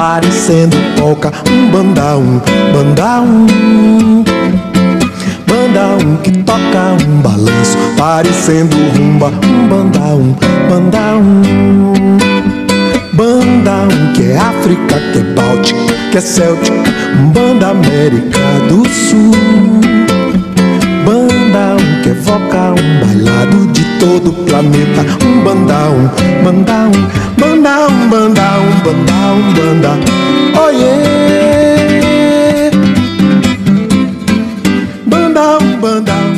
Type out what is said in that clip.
parecendo polca. Banda que toca balanço parecendo rumba. Banda que é África, que é Báltica, que é Céltica. Banda América do Sul. Banda que evoca bailado de todo o planeta. Banda oh yeah. Banda